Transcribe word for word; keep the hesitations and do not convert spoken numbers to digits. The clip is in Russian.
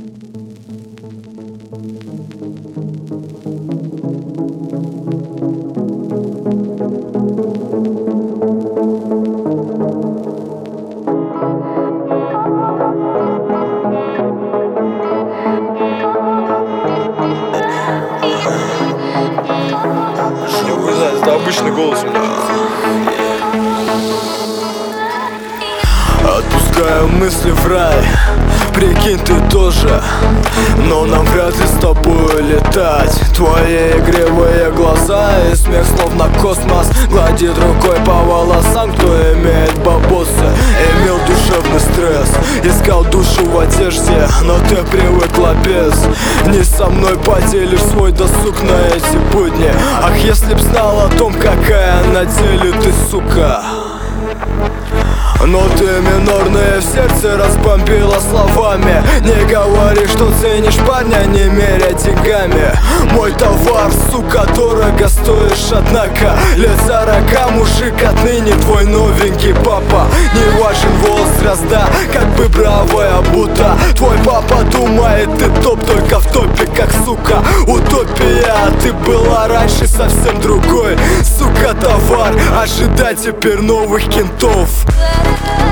Это обычный голос у меня. Отпускаю мысли в рай, прикинь, ты тоже. Но нам вряд ли с тобой летать. Твои игривые глаза и смех словно космос гладит рукой по волосам. Кто имеет бабосы, имел душевный стресс, искал душу в одежде, но ты привыкла без. Не со мной поделишь свой досуг на эти будни. Ах, если б знал о том, какая на деле ты, сука. Но ты минорные в сердце разбомбила словами. Не говори, что ценишь парня, не меря деньгами. Мой товар, сука, дорого стоишь, однако лет сорока, мужик, отныне твой новенький папа. Не важен волос, звезда, как бы бравая будто. Твой папа думает, ты топ, только в топе, как сука. Утопия, а ты была раньше совсем другой. Сука, товар, ожидай теперь новых кентов.